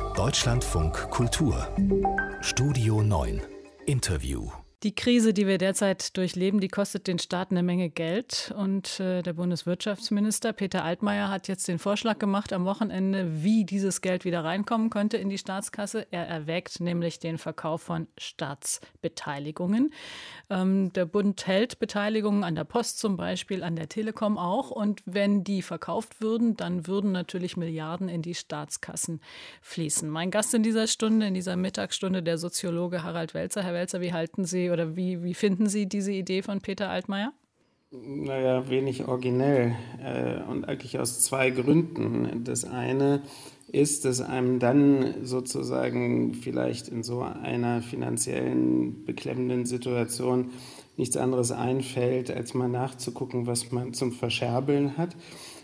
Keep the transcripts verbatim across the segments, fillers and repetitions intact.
Deutschlandfunk Kultur Studio neun Interview. Die Krise, die wir derzeit durchleben, die kostet den Staat eine Menge Geld. Und äh, der Bundeswirtschaftsminister Peter Altmaier hat jetzt den Vorschlag gemacht am Wochenende, wie dieses Geld wieder reinkommen könnte in die Staatskasse. Er erwägt nämlich den Verkauf von Staatsbeteiligungen. Ähm, der Bund hält Beteiligungen an der Post zum Beispiel, an der Telekom auch. Und wenn die verkauft würden, dann würden natürlich Milliarden in die Staatskassen fließen. Mein Gast in dieser Stunde, in dieser Mittagsstunde, der Soziologe Harald Welzer. Herr Welzer, wie halten Sie oder wie, wie finden Sie diese Idee von Peter Altmaier? Naja, wenig originell äh, und eigentlich aus zwei Gründen. Das eine ist, dass einem dann sozusagen vielleicht in so einer finanziellen beklemmenden Situation nichts anderes einfällt, als mal nachzugucken, was man zum Verscherbeln hat.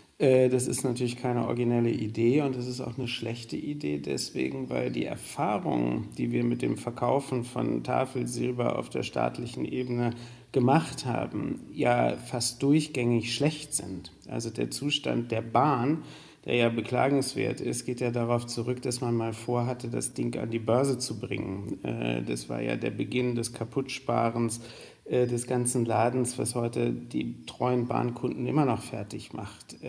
Das ist natürlich keine originelle Idee und es ist auch eine schlechte Idee deswegen, weil die Erfahrungen, die wir mit dem Verkaufen von Tafelsilber auf der staatlichen Ebene gemacht haben, ja fast durchgängig schlecht sind. Also der Zustand der Bahn, der ja beklagenswert ist, geht ja darauf zurück, dass man mal vorhatte, das Ding an die Börse zu bringen. Das war ja der Beginn des Kaputtsparens des ganzen Ladens, was heute die treuen Bahnkunden immer noch fertig macht.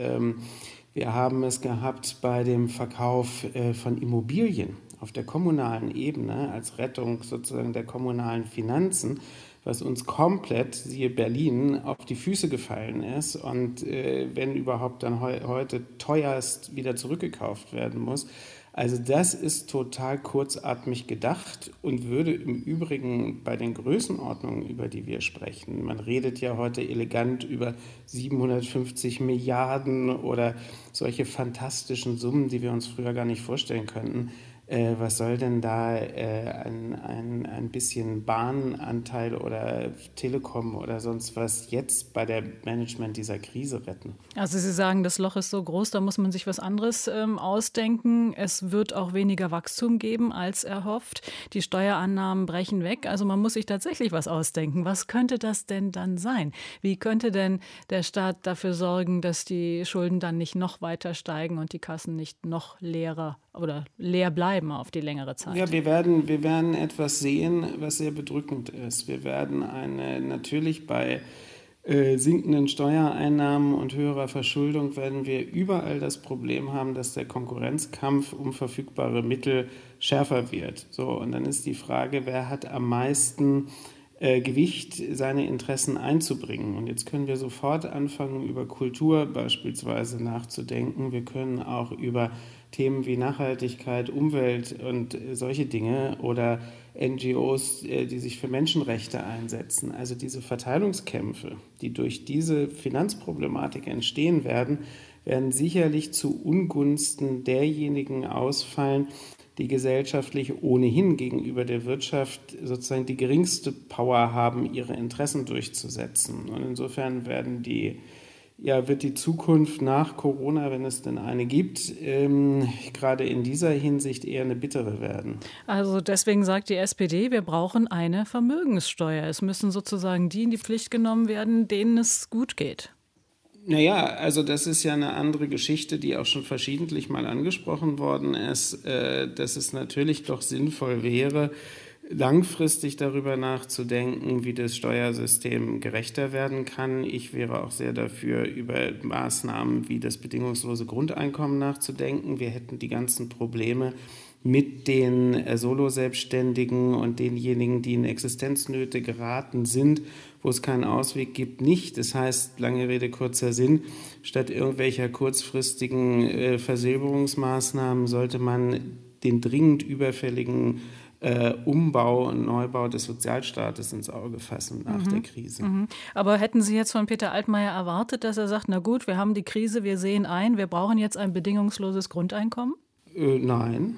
Wir haben es gehabt bei dem Verkauf von Immobilien auf der kommunalen Ebene als Rettung sozusagen der kommunalen Finanzen, was uns komplett, siehe Berlin, auf die Füße gefallen ist und wenn überhaupt dann heu- heute teuerst wieder zurückgekauft werden muss. Also das ist total kurzatmig gedacht und würde im Übrigen bei den Größenordnungen, über die wir sprechen, man redet ja heute elegant über siebenhundertfünfzig Milliarden oder solche fantastischen Summen, die wir uns früher gar nicht vorstellen könnten. Äh, was soll denn da äh, ein, ein, ein bisschen Bahnanteil oder Telekom oder sonst was jetzt bei der Management dieser Krise retten? Also Sie sagen, das Loch ist so groß, da muss man sich was anderes ähm, ausdenken. Es wird auch weniger Wachstum geben als erhofft. Die Steuerannahmen brechen weg. Also man muss sich tatsächlich was ausdenken. Was könnte das denn dann sein? Wie könnte denn der Staat dafür sorgen, dass die Schulden dann nicht noch weiter steigen und die Kassen nicht noch leerer oder leer bleiben auf die längere Zeit? Ja, wir werden, wir werden etwas sehen, was sehr bedrückend ist. Wir werden eine, natürlich bei äh, sinkenden Steuereinnahmen und höherer Verschuldung werden wir überall das Problem haben, dass der Konkurrenzkampf um verfügbare Mittel schärfer wird. So, und dann ist die Frage, wer hat am meisten äh, Gewicht, seine Interessen einzubringen? Und jetzt können wir sofort anfangen, über Kultur beispielsweise nachzudenken. Wir können auch über Themen wie Nachhaltigkeit, Umwelt und solche Dinge oder N G Os, die sich für Menschenrechte einsetzen. Also diese Verteilungskämpfe, die durch diese Finanzproblematik entstehen werden, werden sicherlich zu Ungunsten derjenigen ausfallen, die gesellschaftlich ohnehin gegenüber der Wirtschaft sozusagen die geringste Power haben, ihre Interessen durchzusetzen. Und insofern werden die Ja, wird die Zukunft nach Corona, wenn es denn eine gibt, ähm, gerade in dieser Hinsicht eher eine bittere werden? Also deswegen sagt die S P D, wir brauchen eine Vermögenssteuer. Es müssen sozusagen die in die Pflicht genommen werden, denen es gut geht. Naja, also das ist ja eine andere Geschichte, die auch schon verschiedentlich mal angesprochen worden ist, äh, dass es natürlich doch sinnvoll wäre, langfristig darüber nachzudenken, wie das Steuersystem gerechter werden kann. Ich wäre auch sehr dafür, über Maßnahmen wie das bedingungslose Grundeinkommen nachzudenken. Wir hätten die ganzen Probleme mit den äh, Solo-Selbstständigen und denjenigen, die in Existenznöte geraten sind, wo es keinen Ausweg gibt, nicht. Das heißt, lange Rede, kurzer Sinn, statt irgendwelcher kurzfristigen äh, Versilberungsmaßnahmen sollte man den dringend überfälligen Äh, Umbau und Neubau des Sozialstaates ins Auge fassen nach mhm. der Krise. Mhm. Aber hätten Sie jetzt von Peter Altmaier erwartet, dass er sagt, na gut, wir haben die Krise, wir sehen ein, wir brauchen jetzt ein bedingungsloses Grundeinkommen? Äh, nein.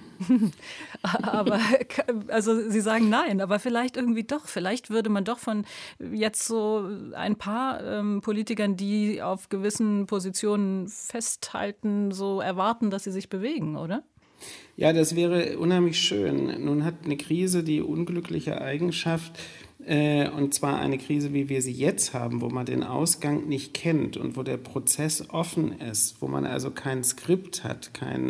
Aber, also Sie sagen nein, aber vielleicht irgendwie doch. Vielleicht würde man doch von jetzt so ein paar ähm, Politikern, die auf gewissen Positionen festhalten, so erwarten, dass sie sich bewegen, oder? Ja, das wäre unheimlich schön. Nun hat eine Krise die unglückliche Eigenschaft, äh, und zwar eine Krise, wie wir sie jetzt haben, wo man den Ausgang nicht kennt und wo der Prozess offen ist, wo man also kein Skript hat, kein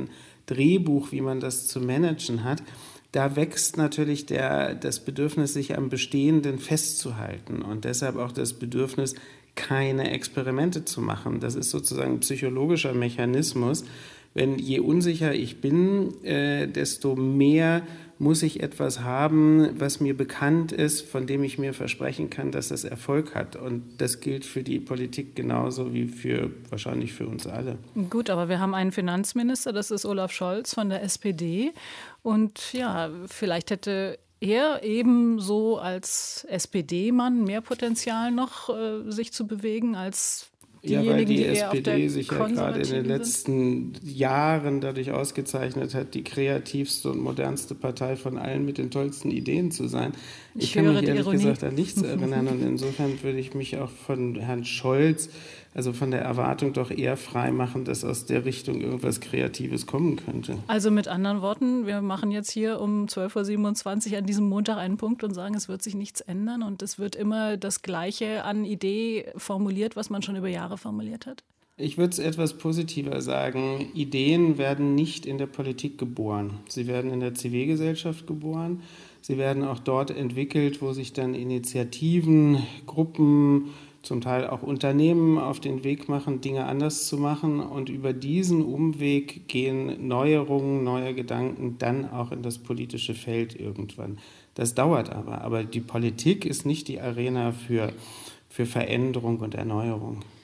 Drehbuch, wie man das zu managen hat, da wächst natürlich der, das Bedürfnis, sich am Bestehenden festzuhalten und deshalb auch das Bedürfnis, keine Experimente zu machen. Das ist sozusagen ein psychologischer Mechanismus. Wenn je unsicher ich bin, äh, desto mehr muss ich etwas haben, was mir bekannt ist, von dem ich mir versprechen kann, dass das Erfolg hat. Und das gilt für die Politik genauso wie für wahrscheinlich für uns alle. Gut, aber wir haben einen Finanzminister, das ist Olaf Scholz von der S P D. Und ja, vielleicht hätte er ebenso als S P D-Mann mehr Potenzial noch, äh, sich zu bewegen als ja, weil die S P D die sich ja gerade in den letzten Jahren dadurch ausgezeichnet hat, die kreativste und modernste Partei von allen mit den tollsten Ideen zu sein. Ich, ich kann mich ehrlich Ironie. gesagt an nichts erinnern und insofern würde ich mich auch von Herrn Scholz, also von der Erwartung doch eher frei machen, dass aus der Richtung irgendwas Kreatives kommen könnte. Also mit anderen Worten, wir machen jetzt hier um zwölf Uhr siebenundzwanzig an diesem Montag einen Punkt und sagen, es wird sich nichts ändern und es wird immer das Gleiche an Idee formuliert, was man schon über Jahre formuliert hat? Ich würde es etwas positiver sagen. Ideen werden nicht in der Politik geboren. Sie werden in der Zivilgesellschaft geboren. Sie werden auch dort entwickelt, wo sich dann Initiativen, Gruppen, zum Teil auch Unternehmen auf den Weg machen, Dinge anders zu machen. Und über diesen Umweg gehen Neuerungen, neue Gedanken dann auch in das politische Feld irgendwann. Das dauert aber. Aber die Politik ist nicht die Arena für, für Veränderung und Erneuerung.